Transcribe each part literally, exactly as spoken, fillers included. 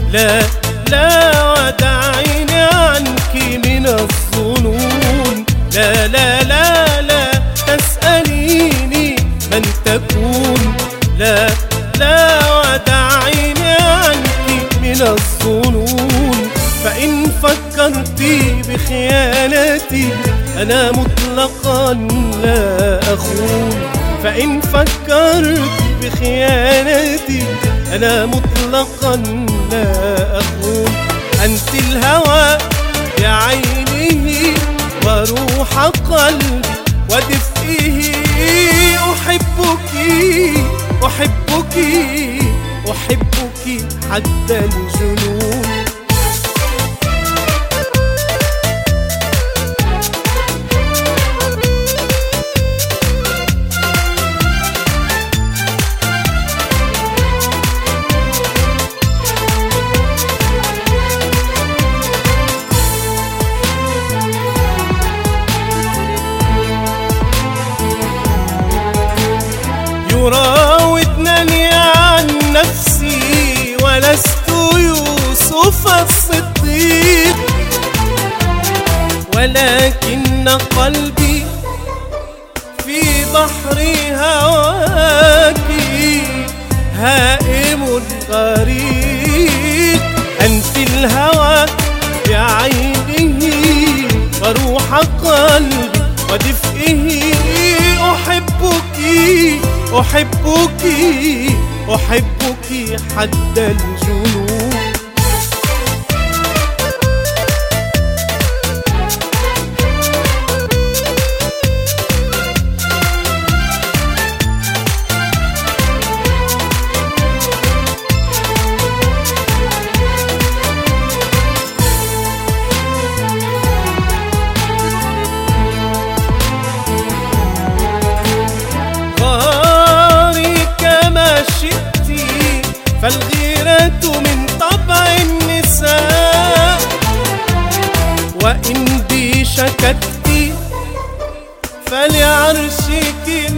لا لا ودعيني عنك من الظنون. لا لا لا لا تسأليني من تكون. لا لا ودعيني عنك من الظنون. فإن فكرت بخيانتي أنا مطلقا لا أخون. فإن فكرت بخيانتي أنا مطلقا لا أخون. أنت الهوى بعينه وروح قلبي ودفئه. أحبك أحبك أحبك حد الجنون. يراودنني عن نفسي ولست يوسف الصديق، ولكن قلبي في بحر هواك هائم غريق. أنت الهوى بعينه وروح قلبي ودفئه. أحبك أحبك أحبك حد الجنون. فالغيرة من طبع النساء، وإن بي شككت فلعرشك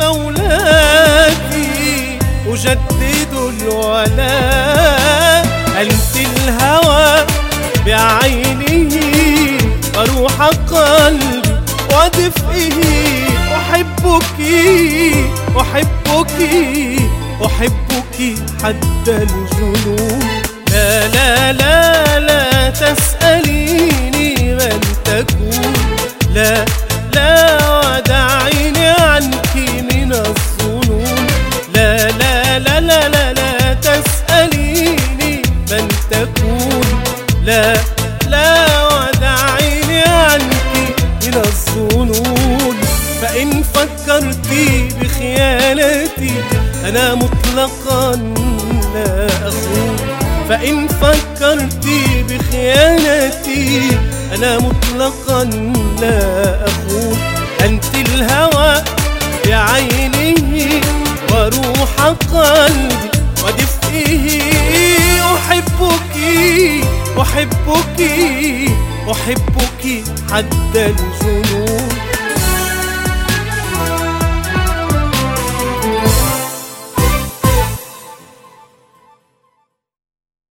مولاك أجدد الولاء. أنت الهوى بعينه وروح قلبي ودفئه. أحبك أحبك أحبك حد الجنون. لا لا لا لا تسأليني من تكون. لا لا ودعيني عنك من الظنون. لا لا لا لا لا لا تسأليني من تكون. لا لا ودعيني عنك من الظنون. فإن فكرت بخيانتي أنا مطلقا لا أخون. فإن فكرت بخيانتي أنا مطلقا لا أخون. أنت الهوى بعينه وروح قلبي ودفئه. أحبك أحبك أحبك حد الجنون.